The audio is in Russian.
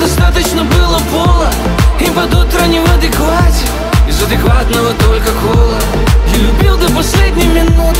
достаточно было пола, и под утро не в адеквате, из адекватного только кола. Я любил до последней минуты,